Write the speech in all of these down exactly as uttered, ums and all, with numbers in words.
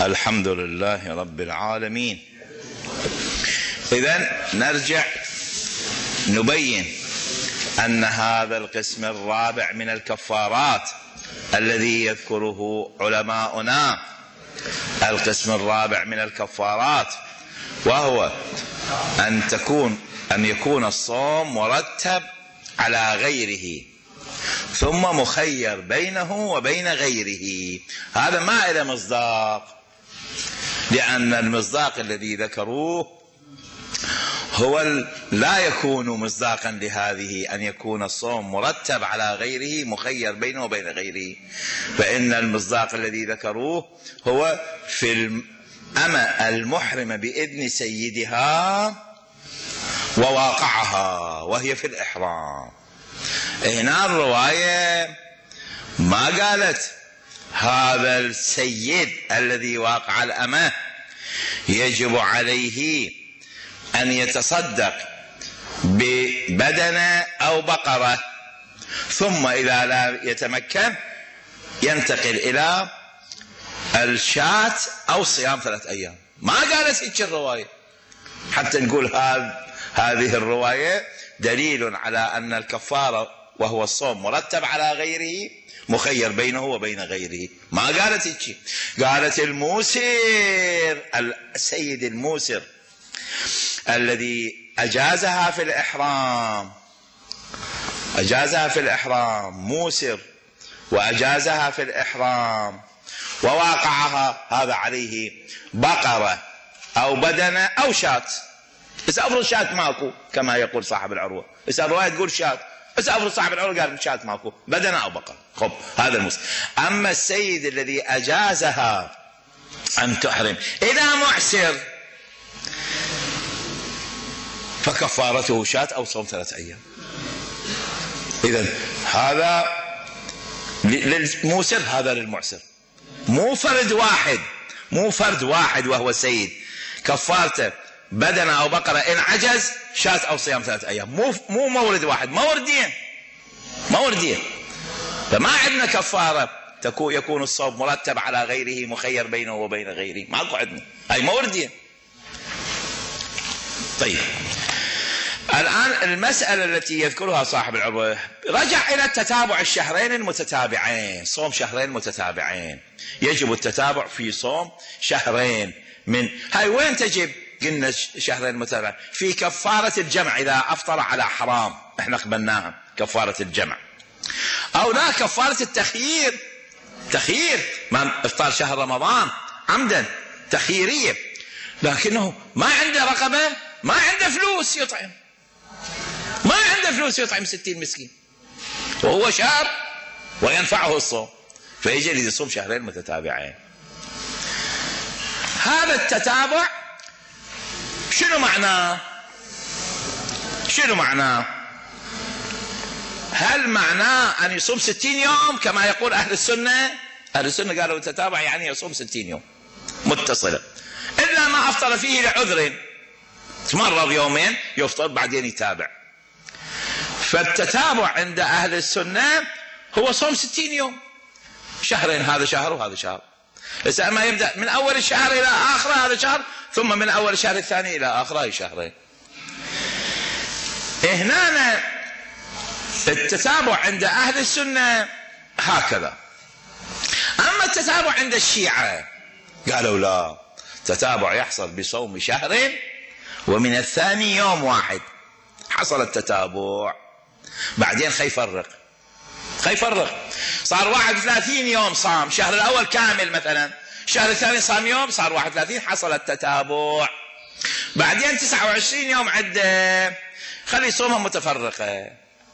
الحمد لله رب العالمين. إذن نرجع نبين أن هذا القسم الرابع من الكفارات الذي يذكره علماؤنا، القسم الرابع من الكفارات، وهو أن تكون أن يكون الصوم مرتب على غيره ثم مخير بينه وبين غيره. هذا ما إلى مصداق، لأن المصداق الذي ذكروه هو لا يكون مصداقا لهذه، أن يكون الصوم مرتب على غيره مخير بينه وبين غيره. فإن المصداق الذي ذكروه هو في الأمة المحرمة بإذن سيدها وواقعها وهي في الإحرام. هنا الرواية ما قالت هذا السيد الذي واقع الأمة يجب عليه أن يتصدق ببدنة أو بقرة، ثم إذا لا يتمكن ينتقل إلى الشاة أو صيام ثلاث أيام. ما قالت هيك الرواية، حتى نقول هذه الرواية دليل على أن الكفارة وهو الصوم مرتب على غيره مخير بينه وبين غيره. ما قالت هيك، قالت الموسر، السيد الموسر الذي أجازها في الإحرام، أجازها في الإحرام موسر وأجازها في الإحرام وواقعها، هذا عليه بقرة أو بدنة أو شاة. بس أفرض شاة ماكو كما يقول صاحب العروة، بس الرواية تقول شاة، بس أفرض صاحب العروة قال شاة ماكو، بدنة أو بقرة. خب هذا المسلم. أما السيد الذي أجازها أن تحرم إذا معسر فكفارته شاة أو صوم ثلاث أيام. إذن هذا للموسر، هذا للمعسر، مو فرد واحد، مو فرد واحد وهو السيد كفارته بدنة أو بقرة إن عجز شاة أو صيام ثلاث أيام، مو مو مورد واحد، موردين موردين. فما عندنا كفارة تكون يكون الصوم مرتب على غيره مخير بينه وبين غيره، ماكو عندنا، هاي موردين. طيب الآن المسألة التي يذكرها صاحب العروة رجع إلى التتابع الشهرين المتتابعين، صوم شهرين متتابعين، يجب التتابع في صوم شهرين. من هاي وين تجب؟ قلنا شهرين متتابعين في كفارة الجمع إذا أفطر على حرام، احنا قبلناها كفارة الجمع، أو لا كفارة التخيير، تخيير ما افطار شهر رمضان عمدا تخييرية، لكنه ما عنده رقبة، ما عنده فلوس يطعم، ما عنده فلوس يطعم ستين مسكين وهو شاب وينفعه الصوم، فيجي يصوم شهرين متتابعين. هذا التتابع شنو معناه؟ شنو معناه؟ هل معناه أن يصوم ستين يوم كما يقول أهل السنة؟ أهل السنة قالوا التتابع يعني يصوم ستين يوم متصلة، إلا ما أفطر فيه لعذر، تمرض يومين يفطر بعدين يتابع. فالتتابع عند أهل السنة هو صوم ستين يوم، شهرين، هذا شهر وهذا شهر. إذا ما يبدأ من أول الشهر إلى آخره هذا شهر، ثم من أول الشهر الثاني إلى آخره شهرين. هنا التتابع عند أهل السنة هكذا. أما التتابع عند الشيعة قالوا لا، تتابع يحصل بصوم شهر ومن الثاني يوم واحد حصل التتابع، بعدين خي يفرق، خي يفرق، صار واحد وثلاثين يوم صام، شهر الأول كامل مثلا، الشهر الثاني صام يوم، صار واحد وثلاثين حصل التتابع، بعدين تسعة وعشرين يوم عده خلي يصومها متفرقة.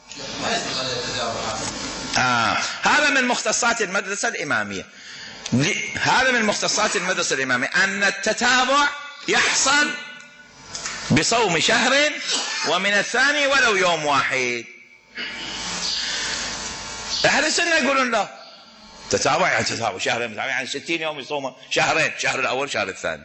آه. هذا من مختصات المدرسة الإمامية، هذا من مختصات المدرسة الإمامية أن التتابع يحصل بصوم شهر ومن الثاني ولو يوم واحد. أهل السنة يقولون لا، تتابع يعني تتابع شهرين متابع يعني ستين يوم يصوم شهرين، شهر الأول شهر الثاني.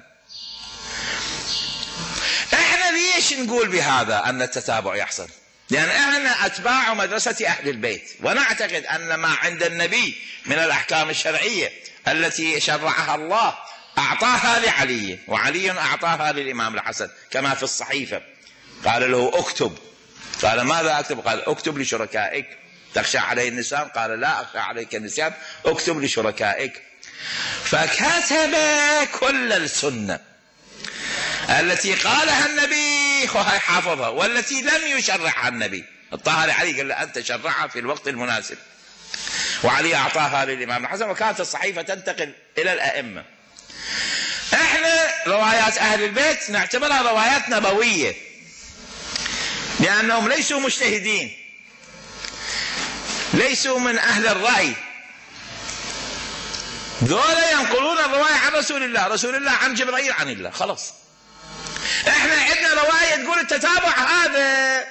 احنا ليش نقول بهذا أن التتابع يحصل؟ لأن احنا أتباع مدرسة أهل البيت، ونعتقد أن ما عند النبي من الأحكام الشرعية التي شرعها الله أعطاها لعلي وعلي أعطاها للإمام الحسن كما في الصحيفة. قال له اكتب، قال ماذا أكتب؟ قال اكتب لشركائك. تخشى علي النسيان؟ قال لا أخشى عليك النسيان، اكتب لشركائك. فكتب كل السنة التي قالها النبي وهي حافظها، والتي لم يشرعها النبي اعطاها لعلي، قال له أنت شرعها في الوقت المناسب. وعلي أعطاها للإمام الحسن، وكانت الصحيفة تنتقل إلى الأئمة. احنا روايات أهل البيت نعتبرها روايات نبوية، لأنهم ليسوا مجتهدين، ليسوا من أهل الرأي، ذولا ينقلون الرواية عن رسول الله، رسول الله عن جبريل عن الله، خلاص. احنا عندنا رواية تقول التتابع هذا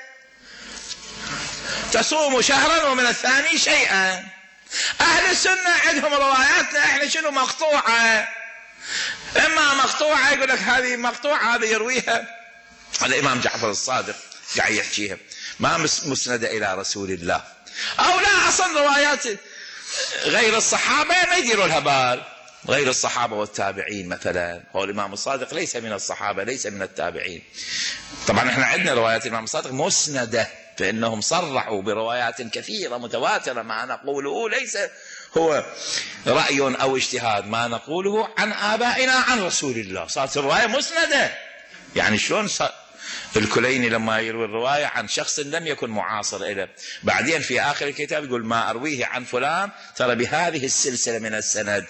تصوم شهرا ومن الثاني شيئا. أهل السنة عندهم رواياتنا احنا شنو؟ مقطوعة، اما مقطوعة يقول لك هذه مقطوعة، هذا يرويها الإمام جعفر الصادق قاعد يحكيها، ما مسندة إلى رسول الله، أو لا أصلا روايات غير الصحابة ما يديروا لها بال، غير الصحابة والتابعين مثلا. هو الإمام الصادق ليس من الصحابة، ليس من التابعين. طبعا احنا عندنا روايات الإمام الصادق مسندة، فإنهم صرحوا بروايات كثيرة متواترة. ما نقوله ليس هو رأي أو اجتهاد، ما نقوله عن آبائنا عن رسول الله، صارت الرواية مسندة. يعني شلون الكليني لما يروي الرواية عن شخص لم يكن معاصر له، بعدين في آخر الكتاب يقول ما أرويه عن فلان ترى بهذه السلسلة من السند.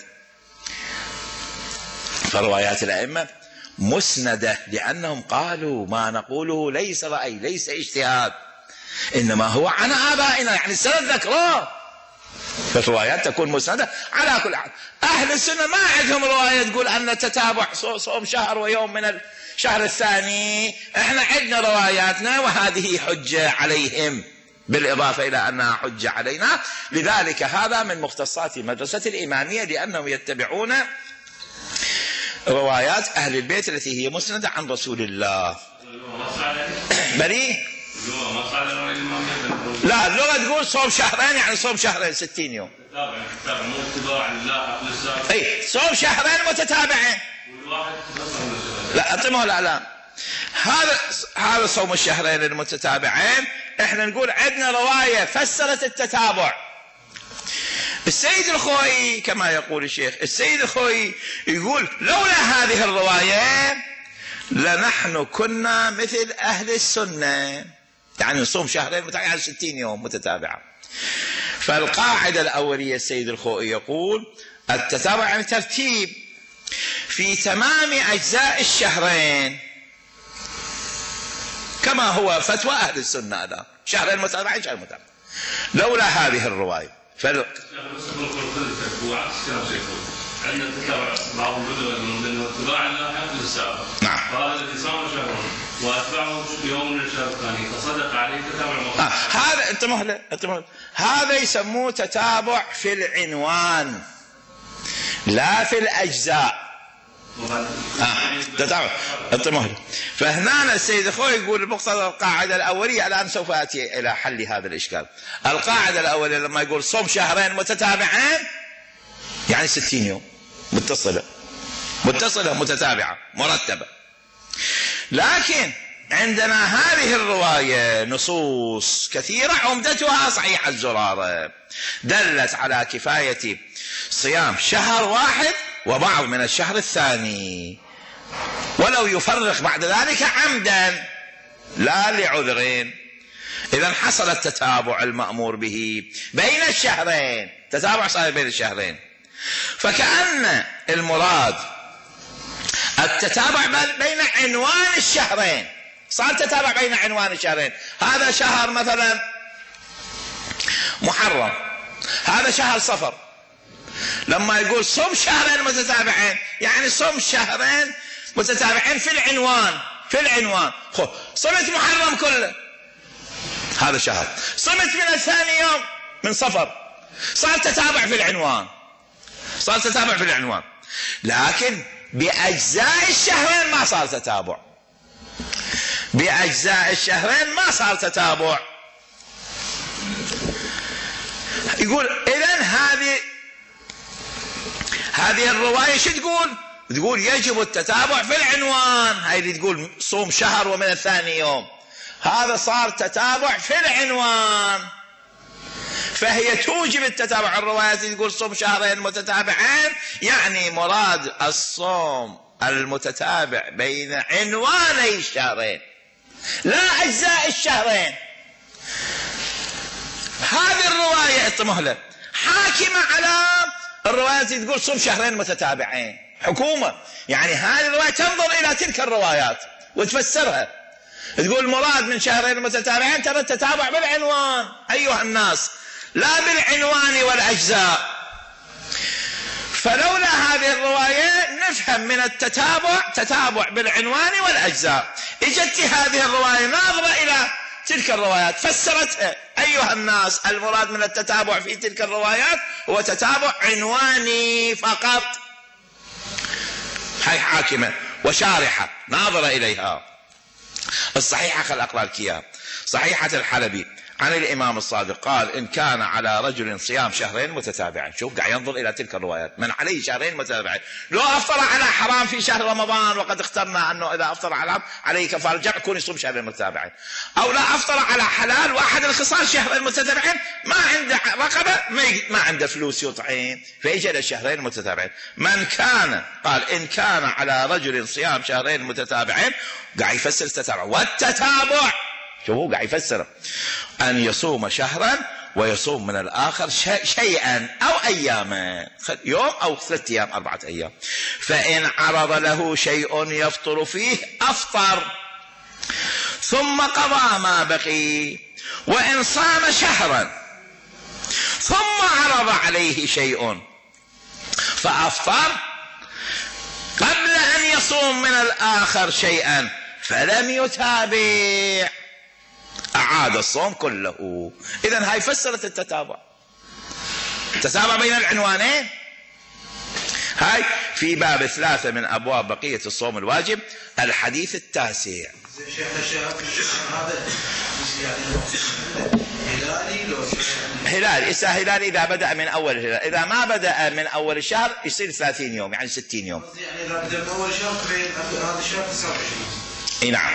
فروايات الأئمة مسندة، لأنهم قالوا ما نقوله ليس رأي، ليس اجتهاد، إنما هو عن آبائنا، يعني السند ذكره، فالروايات تكون مسندة على كل حال. أهل السنة ما عندهم رواية تقول أن تتابع صوم شهر ويوم من الشهر الثاني. احنا عندنا رواياتنا وهذه حجة عليهم، بالإضافة إلى أنها حجة علينا. لذلك هذا من مختصات مدرسة الإمامية، لأنهم يتبعون روايات أهل البيت التي هي مسندة عن رسول الله. بني لا، اللغة تقول صوم شهرين، يعني صوم شهرين ستين يوم. اي صوم شهرين متتابعين. لا اطمئنوا، لا لا هذا هذا صوم الشهرين المتتابعين. احنا نقول عندنا رواية فسرت التتابع. السيد الخوئي كما يقول الشيخ، السيد الخوئي يقول لولا هذه الرواية لنحن كنا مثل أهل السنة، يعني نصوم شهرين متتابعين ستين يوم متتابعة. فالقاعدة الأولية السيد الخوئي يقول التتابع يعني ترتيب في تمام أجزاء الشهرين، كما هو فتوى أهل السنة الآن، شهرين متتابعين شهر متتابع. لولا هذه الرواية فال... عندنا التتابع بعض من اتباع الله للسابق. نعم. فهذا الذي صام شهرا واتبعه يوم من الشهر الثاني فصدق عليه تتابع مخالف. آه. هذا انت مهله انت مهله هذا يسموه تتابع في العنوان لا في الأجزاء. آه. تتابع انت مهله. فهنا السيد الخوئي يقول بمقتضى القاعدة الأولية، الآن سوف أتي إلى حل هذا الإشكال. القاعدة الأولية لما يقول صوم شهرين متتابعين يعني ستين يوم متصلة متصلة متتابعة مرتبة. لكن عندنا هذه الرواية نصوص كثيرة عمدتها صحيح الزرارة دلت على كفاية صيام شهر واحد وبعض من الشهر الثاني، ولو يفرق بعد ذلك عمدا لا لعذرين. إذا حصل التتابع المأمور به بين الشهرين، تتابع صحيح بين الشهرين. فكأن المراد التتابع بين عنوان الشهرين، صار تتابع بين عنوان الشهرين. هذا شهر مثلا محرم، هذا شهر صفر. لما يقول صم شهرين متتابعين يعني صم شهرين متتابعين في العنوان، في العنوان خو صمت محرم كله هذا شهر، صمت من الثاني يوم من صفر، صار تتابع في العنوان، صار تتابع في العنوان. لكن بأجزاء الشهرين ما صار تتابع، بأجزاء الشهرين ما صار تتابع. يقول إذن هذه هذه الرواية شو تقول؟ تقول يجب التتابع في العنوان، هاي اللي تقول صوم شهر ومن الثاني يوم، هذا صار تتابع في العنوان، فهي توجب التتابع. الروايات تقول صوم شهرين متتابعين، يعني مراد الصوم المتتابع بين عنواني الشهرين لا أجزاء الشهرين. هذه الرواية اطمهلة حاكمة على الروايات تقول صوم شهرين متتابعين، حكومة. يعني هذه الرواية تنظر إلى تلك الروايات وتفسرها، تقول مراد من شهرين متتابعين ترى التتابع بالعنوان أيها الناس، لا بالعنوان والأجزاء. فلولا هذه الرواية نفهم من التتابع تتابع بالعنوان والأجزاء. اجت هذه الرواية ناظرة إلى تلك الروايات فسرتها. أيها الناس، المراد من التتابع في تلك الروايات هو تتابع عنواني فقط. هاي حاكمة وشارحة ناظرة إليها. الصحيحة خل أقرأ لك إياها، صحيحة الحلبي عن الإمام الصادق قال إن كان على رجل صيام شهرين متتابعين، شوف قاعد ينظر إلى تلك الروايات، من عليه شهرين متتابعين، لو أفطر على حرام في شهر رمضان وقد اخترنا أنه إذا أفطر على حرام عليه كفارة جمع يكون يصوم شهرين متتابعين، أو لا أفطر على حلال وأحد الخصال شهرين متتابعين ما عنده رقبة ما عنده فلوس يطعم فيجي الشهرين متتابعين. من كان قال إن كان على رجل صيام شهرين متتابعين، قاعد يفسر التتابع والتتابع، شوفوا قاعد يفسر أن يصوم شهرا ويصوم من الآخر شيئا أو أياما، يوم أو ثلاثة أيام أربعة أيام، فإن عرض له شيء يفطر فيه أفطر ثم قضى ما بقي، وإن صام شهرا ثم عرض عليه شيء فأفطر قبل أن يصوم من الآخر شيئا فلم يتابع أعاد الصوم كله. إذن هاي فسرت التتابع، التتابع بين العنوانين. هاي في باب ثلاثة من أبواب بقية الصوم الواجب، الحديث التاسع. هلال إسا هلال إذا بدأ من أول هلال، إذا ما بدأ من أول الشهر يصير ثلاثين يوم يعني ستين يوم. يعني إذا بدأ من أول الشهر هذا الشهر تسعة وعشرين. اي نعم.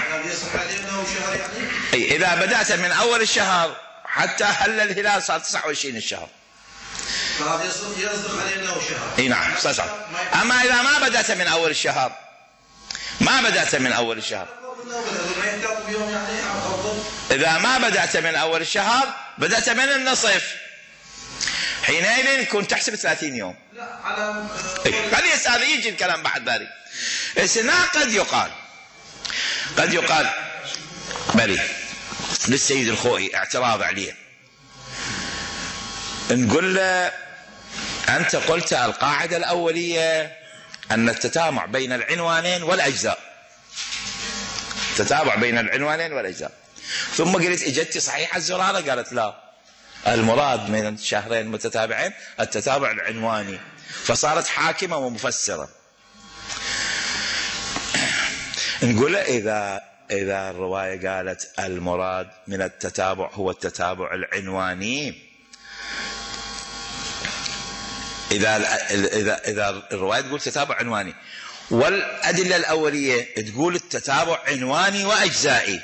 اي اذا بدأت من اول الشهر حتى هل الهلال صار تسعة وعشرين الشهر. فهذا يصدق عليه انه شهر. اي نعم صح. اما اذا ما بدأت من اول الشهر، ما بدأت من اول الشهر، اذا ما بدأت من اول الشهر بدأت من النصف، حينئذ يكون تحسب ثلاثين يوم. لا على خلي هذا يجي الكلام بعد ذلك. هنا قد يقال قد يقال بلي للسيد الخوئي اعتراض عليه، نقول له أنت قلت القاعدة الأولية أن التتابع بين العنوانين والأجزاء، تتابع بين العنوانين والأجزاء، ثم قلت إجتي صحيحة الزرارة قالت لا، المراد من الشهرين متتابعين التتابع العنواني، فصارت حاكمة ومفسرة. نقول إذا إذا الرواية قالت المراد من التتابع هو التتابع العنواني، إذا إذا إذا الرواية تقول تتابع عنواني والأدلة الأولية تقول التتابع عنواني وأجزائي،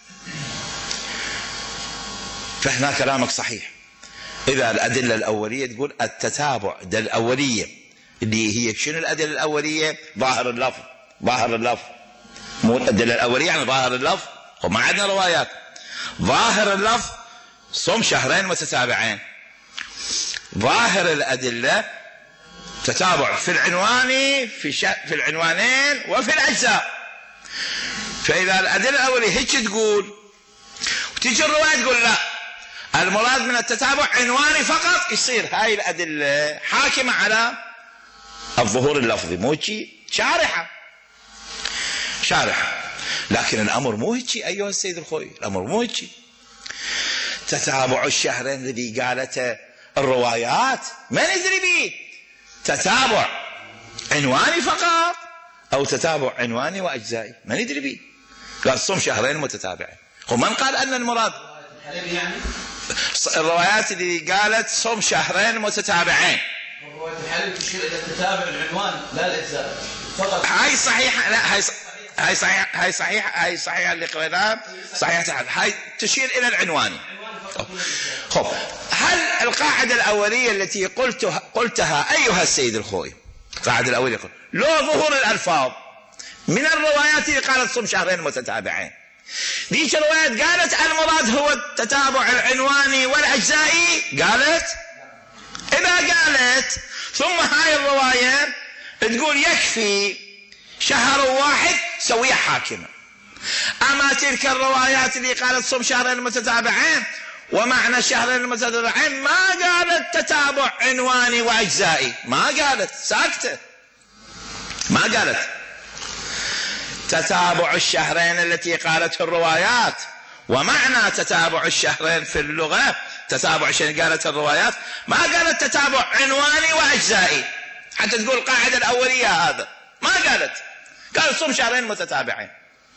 فهنا كلامك صحيح. إذا الأدلة الأولية تقول التتابع ده الأولية اللي هي شنو الأدلة الأولية؟ ظاهر اللفظ، ظاهر اللفظ مو الأدلة الأولية يعني ظاهر اللفظ، وما عندنا روايات. ظاهر اللفظ صوم شهرين متتابعين، ظاهر الأدلة تتابع في العنوان في, في العنوانين وفي الأجزاء. فإذا الأدلة الأولية هيك تقول وتيجي الرواية تقول لا، المراد من التتابع عنواني فقط، يصير هاي الأدلة حاكمة على الظهور اللفظي، مو هيك شارحة شارحة. لكن الأمر مو هيك أيها السيد الخوي، الأمر مو هيك. تتابع الشهرين الذي قالته الروايات ما ندري به، تتابع عنواني فقط أو تتابع عنواني وأجزائي ما ندري به. قال صوم شهرين متتابعين، ومن قال أن المراد يعني الروايات اللي قالت صوم شهرين متتابعين. رواية الحليب تشير إلى تتابع العنوان لا الأجزاء. هاي صحيحة، لا هاي هاي صحيحة، هاي صحيحة، هاي صحيحة اللي قريناها صحيحة، هاي تشير إلى العنواني. خب، هل القاعدة الأولية التي قلتها قلتها أيها السيد الخوي، القاعدة الأولية قلت لو ظهور الألفاظ من الروايات اللي قالت صم شهرين متتابعين، ذيك الروايات قالت المراد هو التتابع العنواني والأجزائي، قالت إذا قالت ثم هاي الرواية تقول يكفي شهر واحد سوية حاكمة. أما تلك الروايات اللي قالت صم شهرين متتابعين ومعنى الشهرين المتتابعين ما قالت تتابع عنواني وأجزائي، ما قالت، ساكتة، ما قالت تتابع الشهرين التي قالت الروايات ومعنى تتابع الشهرين في اللغة تتابع الشهرين قالت الروايات، ما قالت تتابع عنواني وأجزائي حتى تقول القاعدة الأولية هذا، ما قالت، قالت صم شهرين متتابعين.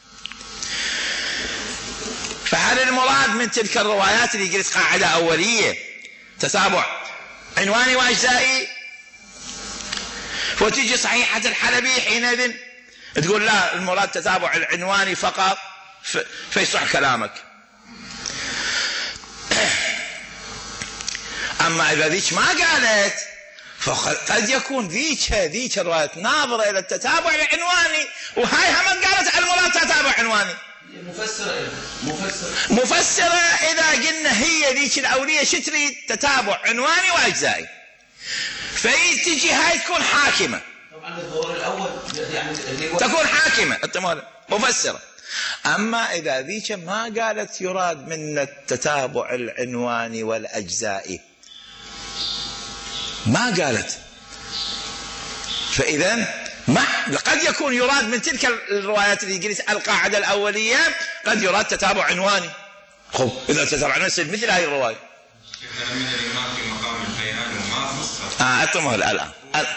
فهل المراد من تلك الروايات اللي قلت قاعدة أولية تتابع عنواني وأجزائي؟ وتيجي صحيحة الحلبي حينئذ تقول لا، المراد تتابع العنواني فقط، فيصح كلامك. أما إذا ذيك ما قالت فقد يكون ذيك ذيك الرواية ناظرة إلى التتابع العنواني، وهاي هم قالت المراد تتابع عنواني. مفسرة مفسرة مفسرة إذا قلنا هي ذيك الأولية شتري تتابع عنواني وأجزائي، فيتجي هاي تكون حاكمة. طبعا الظهور الأول يعني تكون حاكمة مفسرة. أما إذا ذيك ما قالت يراد من التتابع العنواني والأجزائي، ما قالت، فإذا ما قد يكون يراد من تلك الروايات اللي قلت القاعدة الأولية قد يراد تتابع عنواني. خب إذا تتابع عنواني يصير مثل هاي الرواية. من الإمام في مقام البيان وما فسر. آه أتمه الآن.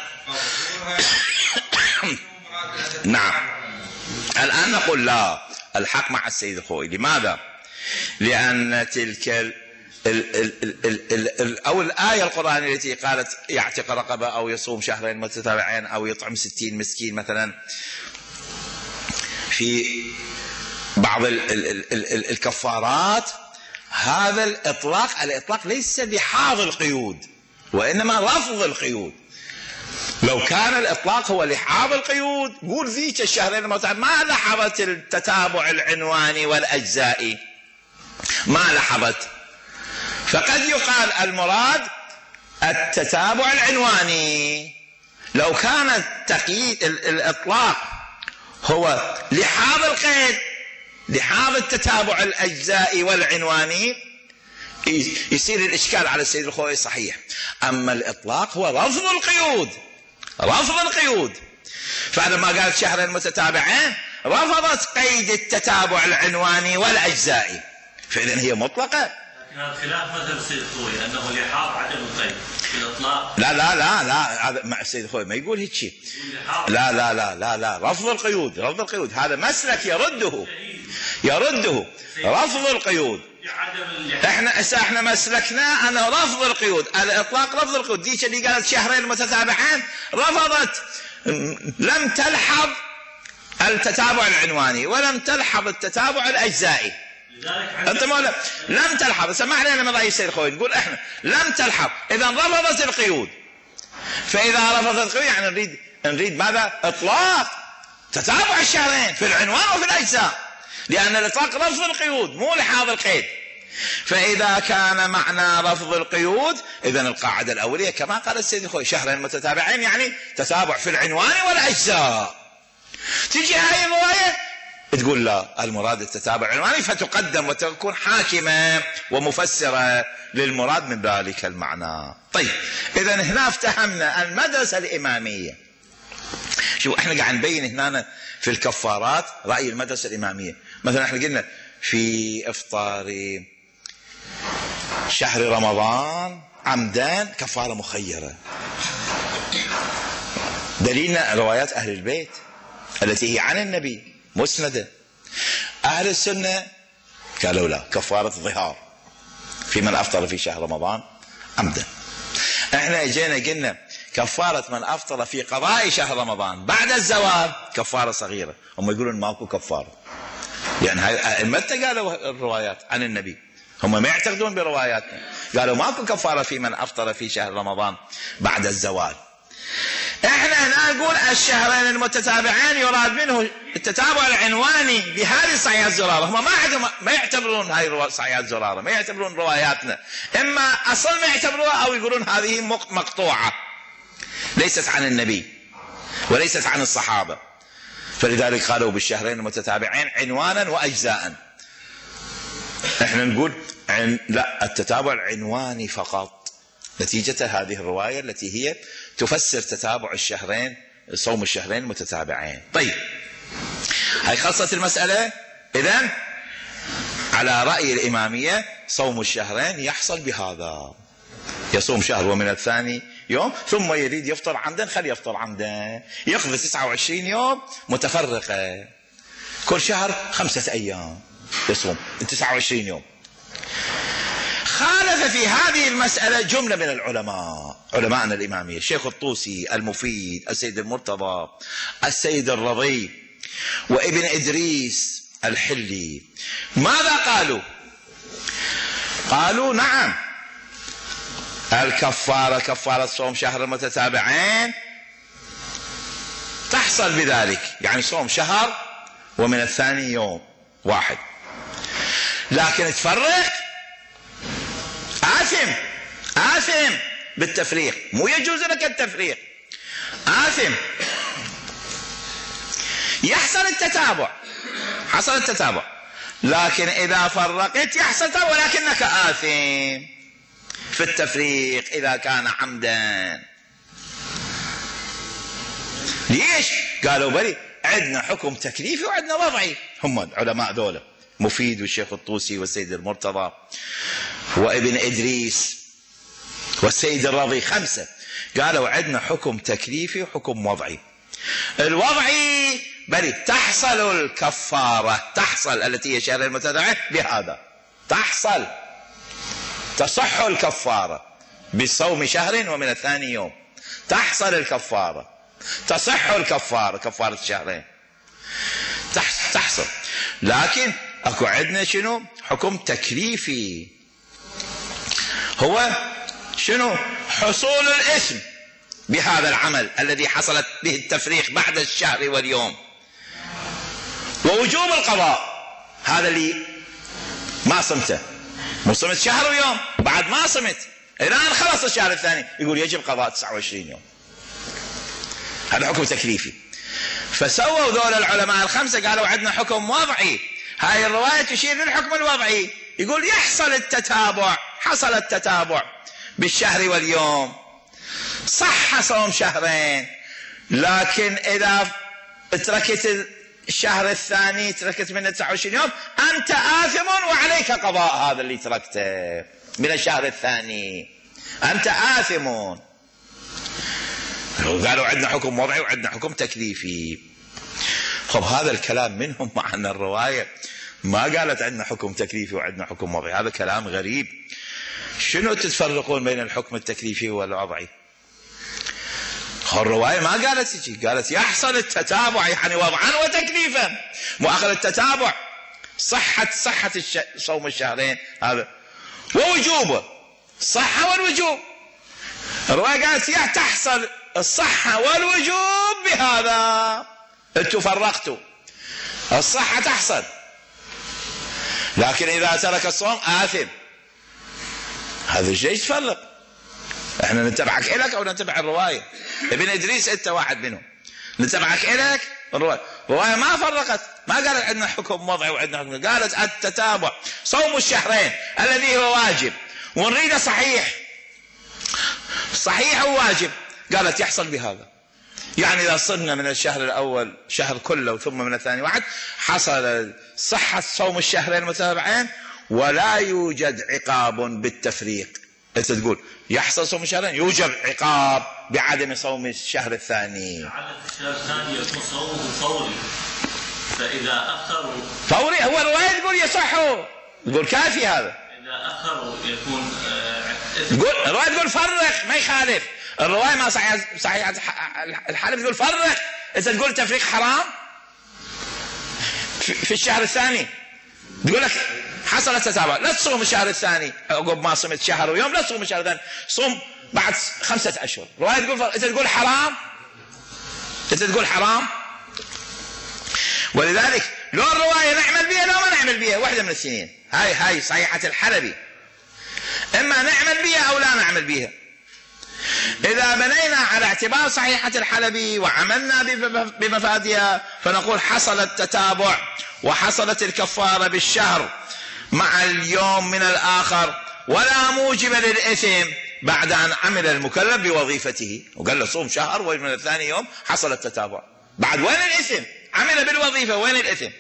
نعم. الآن نقول لا، الحق مع السيد الخوي. لماذا؟ لأن تلك ال ال ال ال ال ال أو الآية القرآنية التي قالت يعتق رقبة أو يصوم شهرين متتابعين أو يطعم ستين مسكين مثلا، في بعض ال ال ال ال الكفارات، هذا الإطلاق الإطلاق ليس لحاظ القيود وإنما لفظ القيود. لو كان الإطلاق هو لحاظ القيود قول ذيك الشهرين المتتابعين ما لحظت التتابع العنواني والأجزائي، ما لحظت، فقد يقال المراد التتابع العنواني. لو كان التقييد الإطلاق هو لحاظ القيد، لحاظ التتابع الأجزائي والعنواني، يصير الإشكال على السيد الخوي صحيح. أما الإطلاق هو رفض القيود، رفض القيود. فلما قالت شهرين متتابعين رفضت قيد التتابع العنواني والأجزائي، فإذا هي مطلقة. هذا خلاف مثل السيد الخوي أنه لحاظ عدم القيد في الإطلاق. لا لا لا لا هذا مع السيد الخوي ما يقول هيك شيء. لا لا لا لا لا رفض القيود، رفض القيود هذا مسلك يرده يرده رفض القيود. احنا احنا مسلكنا انه رفض القيود، الاطلاق رفض القيود. ديك اللي قالت شهرين متتابعين رفضت، لم تلحظ التتابع العنواني ولم تلحظ التتابع الاجزائي. انت مولا لم تلحظ، سمعنا من رأي السيد الخوي نقول احنا لم تلحظ، اذا رفضت القيود. فاذا رفضت القيود يعني نريد نريد ماذا؟ اطلاق تتابع الشهرين في العنوان وفي الاجزاء، لان الاطلاق رفض القيود مو لحاظ القيد. فاذا كان معنى رفض القيود اذا القاعده الاوليه كما قال السيد الخوي شهرين متتابعين يعني تتابع في العنوان والاجزاء. تجي هاي الروايه تقول لا، المراد التتابع العنواني، فتقدم وتكون حاكمة ومفسرة للمراد من ذلك المعنى. طيب إذا هنا افتهمنا المدرسة الإمامية. شو احنا قاعد نبين هنا في الكفارات رأي المدرسة الإمامية. مثلا احنا قلنا في إفطار شهر رمضان عمدان كفارة مخيرة، دليلنا روايات أهل البيت التي هي عن النبي مسندة. أهل السنة قالوا لا، كفارة ظهار في من أفطر في شهر رمضان عمدا. احنا اجينا قلنا كفارة من أفطر في قضاء شهر رمضان بعد الزوال كفارة صغيرة. هم يقولون ماكو كفارة، يعني هاي متى قالوا الروايات عن النبي؟ هم ما يعتقدون برواياتنا، قالوا ماكو كفارة في من أفطر في شهر رمضان بعد الزوال. احنا هنا نقول الشهرين المتتابعين يراد منه التتابع العنواني بهذه صحيحة زرارة. هم ما عندهم ما يعتبرون هاي صحيحة زرارة، ما يعتبرون رواياتنا، اما اصل ما يعتبروها او يقولون هذه مقطوعة ليست عن النبي وليست عن الصحابة، فلذلك قالوا بالشهرين المتتابعين عنوانا واجزاء. احنا نقول عن لا، التتابع العنواني فقط نتيجة هذه الرواية التي هي تفسر تتابع الشهرين، صوم الشهرين المتتابعين. طيب هاي خلصت المسألة. إذن على رأي الإمامية صوم الشهرين يحصل بهذا، يصوم شهر ومن الثاني يوم ثم يريد يفطر عمدا خلي يفطر عمدا، يقضي تسعة وعشرين يوم متفرقة، كل شهر خمسة أيام يصوم تسعة وعشرين يوم. خالف في هذه المسألة جملة من العلماء، علماءنا الإمامية، الشيخ الطوسي، المفيد، السيد المرتضى، السيد الرضي، وابن إدريس الحلي. ماذا قالوا؟ قالوا نعم الكفارة كفارة صوم شهر المتتابعين تحصل بذلك، يعني صوم شهر ومن الثاني يوم واحد، لكن تفرق آثم آثم بالتفريق، مو يجوز لك التفريق، آثم. يحصل التتابع، حصل التتابع، لكن إذا فرقت يحصل ولكنك آثم في التفريق إذا كان عمدا. ليش؟ قالوا بلي عندنا حكم تكليفي وعندنا وضعي. هم العلماء ذولا مفيد والشيخ الطوسي والسيد المرتضى وابن إدريس والسيد الرضي، خمسة قالوا عندنا حكم تكليفي وحكم وضعي. الوضعي بل تحصل الكفارة، تحصل التي هي شهر المتتابعين بهذا، تحصل تصح الكفارة بصوم شهر ومن الثاني يوم، تحصل الكفارة، تصح الكفارة كفارة الشهرين تحصل. لكن اكو عندنا شنو؟ حكم تكليفي، هو شنو؟ حصول الإثم بهذا العمل الذي حصلت به التفريق بعد الشهر واليوم، ووجوب القضاء. هذا اللي ما صمته، مو صمت شهر ويوم، بعد ما صمت الآن خلص الشهر الثاني يقول يجب قضاء تسعة وعشرين يوم. هذا حكم تكليفي. فسووا ذول العلماء الخمسة قالوا عندنا حكم وضعي. هاي الرواية تشير للحكم الوضعي، يقول يحصل التتابع، حصل التتابع بالشهر واليوم، صح صوم شهرين، لكن إذا تركت الشهر الثاني تركت من تسعة وعشرين يوم أنت آثم وعليك قضاء هذا اللي تركته من الشهر الثاني، أنت آثم. قالوا عندنا حكم وضعي وعندنا حكم تكليفي. خب هذا الكلام منهم، مع أن الرواية ما قالت عندنا حكم تكليفي وعندنا حكم وضعي، هذا كلام غريب. شنو تتفرقون بين الحكم التكليفي والوضعي؟ الرواية ما قالت شيء، قالت يحصل التتابع يعني وضعا وتكليفا، مؤخر التتابع صحة صحة الش... صوم الشهرين هذا ووجوبه، الصحة والوجوب. الرواية قالت تحصل الصحة والوجوب بهذا، انتوا فرقتوا، الصحة تحصل لكن إذا ترك الصوم آثم. هذا الشيء تفرق، احنا نتبعك إليك أو نتبع الرواية. ابن إدريس أنت واحد منهم، نتبعك إليك الرواية. الرواية ما فرقت، ما قالت عندنا حكم وضعي وعندنا حكم، قالت التتابع صوم الشهرين الذي هو واجب ونريده صحيح، صحيح وواجب، قالت يحصل بهذا. يعني إذا صرنا من الشهر الأول شهر كله ثم من الثاني واحد حصل صحة صوم الشهرين المتتابعين ولا يوجد عقاب بالتفريق. أنت تقول يحصل صوم الشهرين يوجب عقاب بعدم صوم الشهر الثاني. عدد الشهر الثاني يكون صومه فوري، فإذا أخروا فوري، هو الرواية تقول يصحوا، تقول كافي هذا. إذا أخروا يكون تقول الرواية تقول فرق، ما يخالف. الرواية ما صحيحة صحيحة الحلب تقول فرق. إذا تقول تفريق حرام في الشهر الثاني تقول لك حصل التتابع، لا تصوم الشهر الثاني عقب ما صمت شهر ويوم، لا تصوم الشهر الثاني، صوم بعد خمسة أشهر. رواية تقول فرق. إذا تقول حرام إذا تقول حرام ولذلك لو الرواية نعمل بها لو ما نعمل بها، واحدة من الاثنين. هاي هاي صحيحة الحلبي، إما نعمل بها أو لا نعمل بها. إذا بنينا على اعتبار صحيحة الحلبي وعملنا بمفادها فنقول حصل التتابع وحصلت الكفارة بالشهر مع اليوم من الآخر، ولا موجب للإثم بعد أن عمل المكلف بوظيفته. وقال له صوم شهر ومن الثاني يوم حصل التتابع، بعد وين الإثم؟ عمل بالوظيفة، وين الإثم؟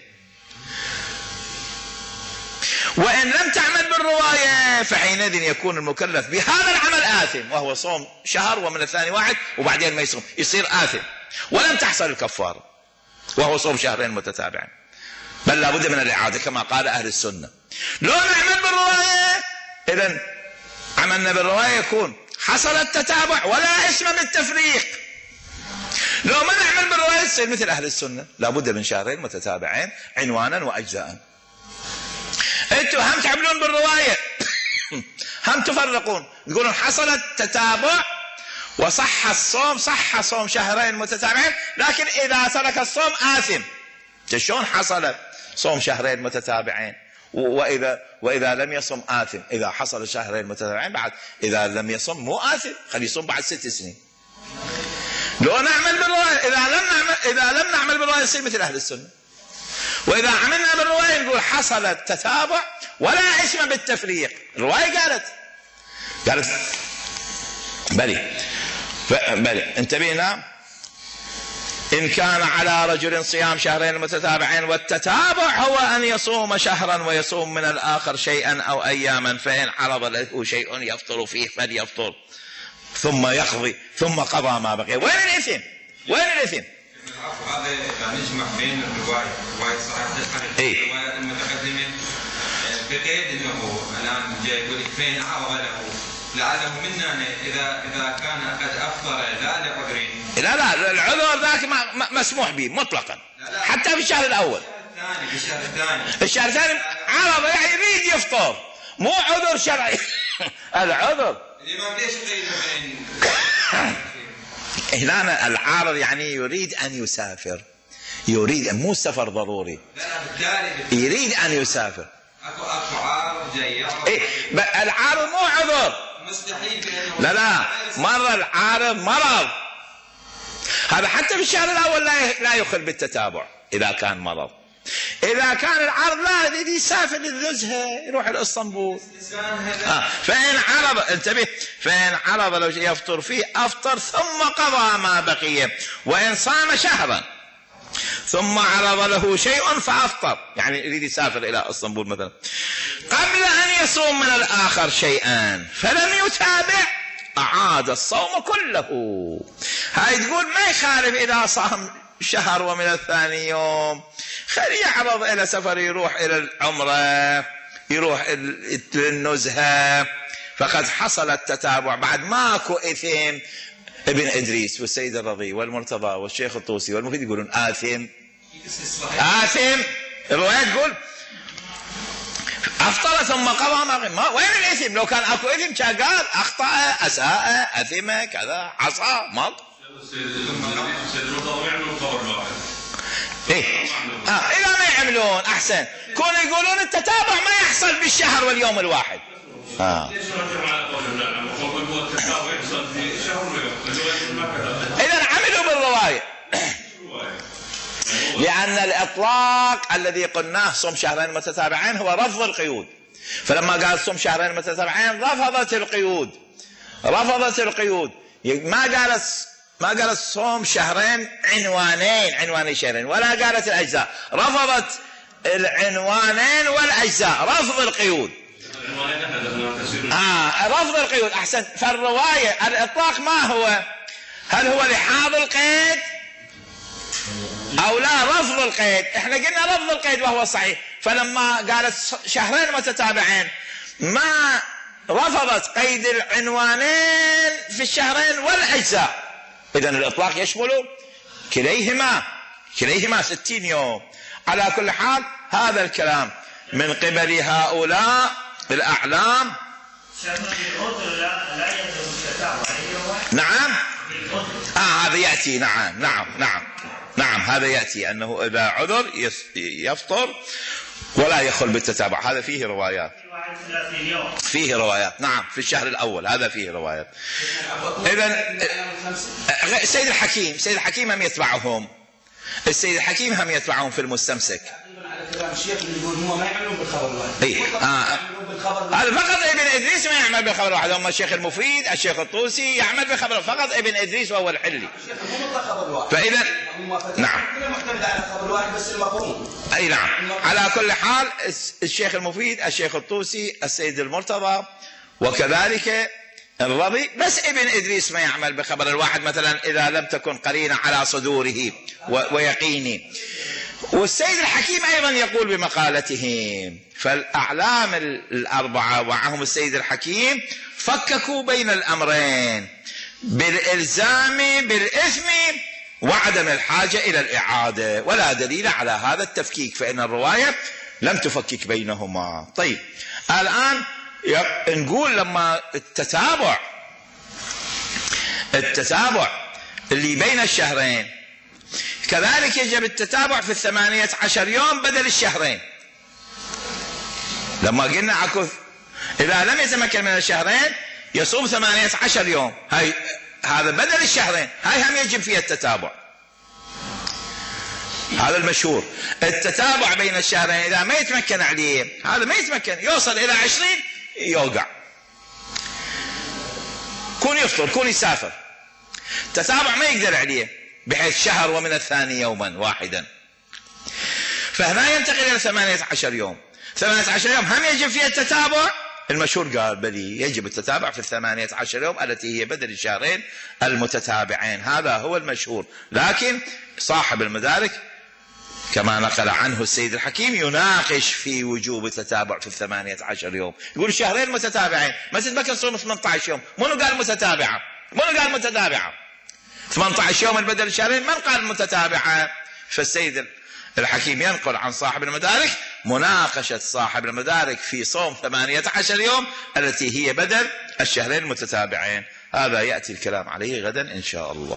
وإن لم تعمل بالرواية فحينئذ يكون المكلف بهذا العمل آثم، وهو صوم شهر ومن الثاني واحد وبعدين ما يصوم، يصير آثم ولم تحصل الكفارة وهو صوم شهرين متتابعين، بل لا بد من الإعادة كما قال أهل السنة. لو نعمل بالرواية إذن عملنا بالرواية يكون حصل التتابع ولا اسم بالتفريق. لو ما نعمل بالرواية يصير مثل أهل السنة، لا بد من شهرين متتابعين عنوانا وأجزاء. انتوا هم تعملون بالرواية هم تفرقون، تقولون حصل التتابع وصح الصوم، صح صوم شهرين متتابعين، لكن إذا ترك الصوم آثم. شلون حصل صوم شهرين متتابعين وإذا وإذا لم يصم آثم؟ إذا حصل شهرين متتابعين بعد إذا لم يصم مو آثم، خليه يصوم بعد ست سنين. لو نعمل بالرواية إذا لم نعمل إذا لم نعمل بالرواية يصير مثل أهل السنة. وإذا عملنا بالرواية نقول حصل التتابع ولا اسم بالتفريق. الرواية قالت قالت بلي بلي انتبهنا، إن كان على رجل صيام شهرين متتابعين والتتابع هو أن يصوم شهرا ويصوم من الآخر شيئا أو أياما، فإن عرض له شيء يفطر فيه فليفطر ثم يقضي ثم قضى ما بقي. وين الإثم؟ وين الإثم؟ هذا يعني يجمع بين الرواية رواية صحيحة الحديث والرواية المتقدمة بقيد انه الان جاي يقول لك فين عرض له لعله منا اذا اذا كان قد افطر لا لعذر. لا لا العذر ذاك مسموح به مطلقا لا لا. حتى في الشهر الاول الثاني في الشهر الثاني الشهر الثاني عرض يعني يريد يفطر، مو عذر شرعي. العذر اللي ما ليش قيد هنا العارض يعني يريد أن يسافر، يريد مو سفر ضروري، يريد أن يسافر. اكو اكو عارض جاي إيه العارض مو عذر مستحيل. لا لا مرة العارض مرض، هذا حتى في الشهر الأول لا لا يخل بالتتابع إذا كان مرض. إذا كان العرض لا يريد يسافر للنزهة يروح لإسطنبول آه. فإن عرض انتبه فإن عرض لو يفطر فيه أفطر ثم قضى ما بقي، وإن صام شهرا ثم عرض له شيء فأفطر، يعني يريد يسافر إلى إسطنبول مثلا قبل أن يصوم من الآخر شيئا فلم يتابع أعاد الصوم كله. هاي تقول ما يخالف إذا صام شهر ومن الثاني يوم، خليه يعرض إلى سفر، يروح إلى العمرة يروح النزهة، فقد حصل التتابع بعد ماكو إثم. ابن إدريس والسيد الرضي والمرتضى والشيخ الطوسي والمفيد يقولون آثم آثم. الرواية تقول أفطر ثم قضى ما وين الإثم؟ لو كان أكو إثم كان قال أخطأ أساء أثم كذا عصى مال. إيه آه إذا ما يعملون أحسن كون يقولون التتابع ما يحصل بالشهر واليوم الواحد. آه. إذا عملوا بالرواية لأن الإطلاق الذي قلناه صوم شهرين متتابعين هو رفض القيود، فلما قال صوم شهرين متتابعين رفضت القيود رفضت القيود ما قالت ما قالت صوم شهرين عنوانين عنواني شهرين، ولا قالت الأجزاء، رفضت العنوانين والأجزاء، رفض القيود. آه رفض القيود أحسن. فالرواية الإطلاق ما هو؟ هل هو لحاظ القيد أو لا رفض القيد؟ إحنا قلنا رفض القيد وهو صحيح. فلما قالت شهرين متتابعين ما رفضت قيد العنوانين في الشهرين والأجزاء. إذن الإطلاق يشمل كليهما كليهما ستين يوم. على كل حال هذا الكلام من قبل هؤلاء الأعلام. نعم آه هذا يأتي. نعم نعم نعم نعم هذا يأتي أنه إذا عذر يفطر ولا يخل بالتتابع. هذا فيه روايات فيه روايات نعم في الشهر الأول هذا فيه روايات. إذن السيد الحكيم السيد الحكيم هم يتبعهم السيد الحكيم هم يتبعهم في المستمسك. كلام الشيخ اللي يقول هو ما يعملون بالخبر الواحد. اي اه هذا فقط ابن ادريس ما يعمل بالخبر الواحد. اما الشيخ المفيد الشيخ الطوسي يعمل بالخبر فقط ابن ادريس وهو الحلي. الشيخ مو مطلق خبر الواحد. فاذا نعم معتمد على خبر الواحد بس المفهوم. اي نعم. على كل حال الشيخ المفيد الشيخ الطوسي السيد المرتضى وكذلك الرضي بس ابن ادريس ما يعمل بخبر الواحد مثلا اذا لم تكن قرينه على صدوره ويقينه. والسيد الحكيم أيضا يقول بمقالتهم. فالأعلام الأربعة ومعهم السيد الحكيم فككوا بين الأمرين بالإلزام بالإثم وعدم الحاجة إلى الإعادة ولا دليل على هذا التفكيك فإن الرواية لم تفكك بينهما. طيب الآن نقول لما التتابع التتابع اللي بين الشهرين كذلك يجب التتابع في الثمانية عشر يوم بدل الشهرين. لما قلنا عكو إذا لم يتمكن من الشهرين يصوم ثمانية عشر يوم هاي هذا بدل الشهرين هاي هم يجب فيها التتابع. هذا المشهور. التتابع بين الشهرين إذا ما يتمكن عليه هذا ما يتمكن يوصل إلى عشرين يوقع كون يفطر كون يسافر تتابع ما يقدر عليه بحيث شهر ومن الثاني يوما واحدا. فهنا ينتقل إلى ثمانية عشر يوم. ثمانية عشر يوم هم يجب فيها التتابع. المشهور قال بلي يجب التتابع في الثمانية عشر يوم التي هي بدل الشهرين المتتابعين. هذا هو المشهور. لكن صاحب المدارك كما نقل عنه السيد الحكيم يناقش في وجوب التتابع في الثمانية عشر يوم. يقول الشهرين متتابعين ما تتمكن تصوم ثمانية عشر يوم. منو قال متتابعة؟ منو قال متتابعة؟ ثمانية عشر يوم بدل الشهرين من قال متتابعة؟ فالسيد الحكيم ينقل عن صاحب المدارك مناقشة صاحب المدارك في صوم ثمانية عشر يوم التي هي بدل الشهرين المتتابعين. هذا يأتي الكلام عليه غدا إن شاء الله.